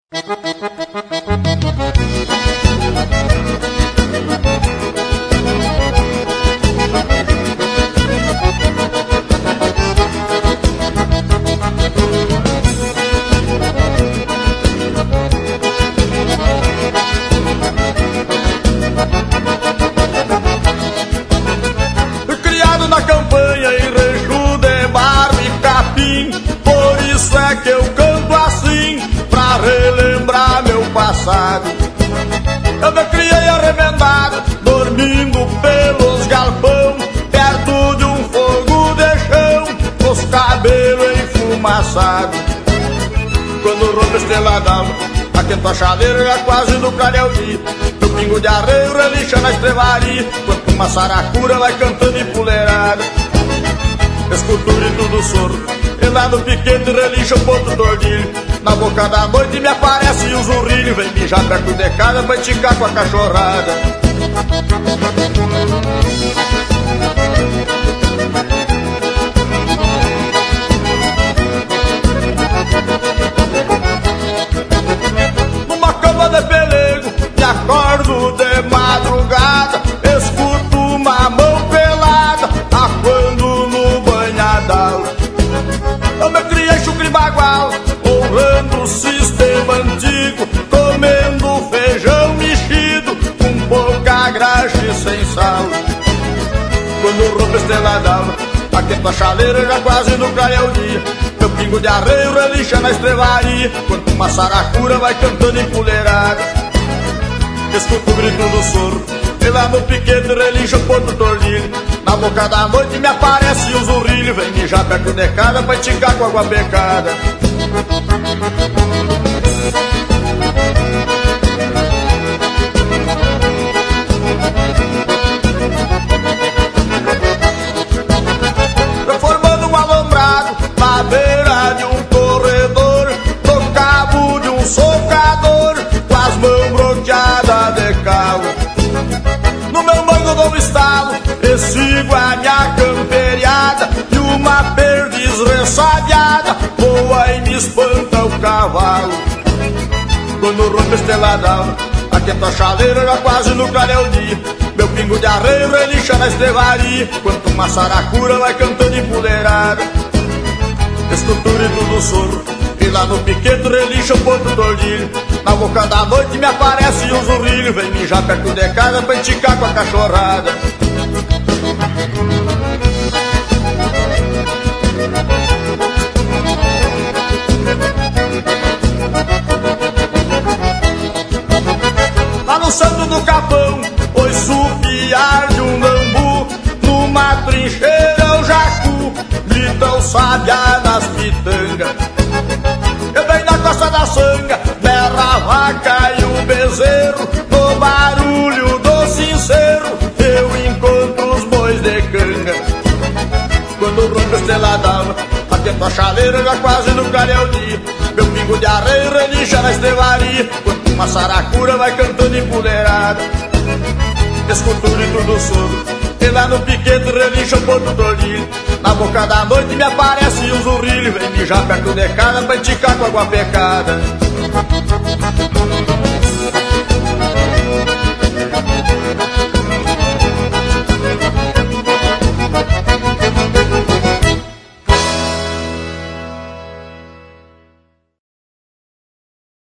Criado na campanha em rancho de barro e capim, por isso é que eu canto assim, pra relembrar meu passado. Eu me criei arremendado, dormindo pelos galpão, perto de um fogo de chão, com os cabelos enfumaçados. Quando rompe a estrela d'alva, aquento a chaleira já quase no clareio dia. Meu pingo de arreio relincha na estrevaria, quanto uma saracura vai cantando empoleirada. Escuto o grito do soro, e lá no piquete relincha o ponto do ordilho. Na boca da noite me aparece o zurrilho, vem mijar perto de casa pra esticar com a cachorrada. Numa cama de pelego, me acordo de madrugada, escuto uma mão pelada, aquando no banhadal. Eu me criei chucre bagual, honrando o sistema antigo, comendo feijão mexido, com pouca graxa e sem sal. Quando rompe a estrela d'alva, aquento a chaleira já quase no clareio dia. Meu pingo de arreio relincha na estrevaria, quanto uma saracura vai cantando empoleirada. Escuto o grito do soro, e lá no piquete relincha o ponto do ordilho. Na boca da noite me aparece o zurrilho, vem mijar perto de casa pra esticar com água becada. Formando um alambrado na beira de um corredor, no cabo de um socador, com as mãos bloqueadas de calo. No meu mango dou um estalo, e sigo a minha camperiada, e uma perdiz ressabiada voa e me espanta o cavalo. Quando rompe a estrela d'alva, aquento a chaleira já quase no clareio dia. Meu pingo de arreio relincha na estrevaria, quanto uma saracura vai cantando empoleirada. Escuto o grito do soro, e lá no piquete relincha o ponto do ordilho. Na boca da noite me aparece um zurrilho, vem mijar perto de casa pra esticar com a cachorrada. Lá no santo do capão, ouço o piar de um lambu, numa trincheira o jacu grita o sabiá nas pitangas. Eu venho na costa da sanga, berra a vaca e o bezerro, no barulho do sincero eu encontro os bois de canga. Quando rompe a estrela d'alva, aquento a chaleira já quase no clareio dia. Meu pingo de arreio relincha na estrevaria, quanto uma saracura vai cantando empoleirada. Escuto o grito do soro, e lá no piquete relincha o ponto do ordilho. Na boca da noite me aparece um zurrilho, vem mijar perto de casa pra esticar com água pecada.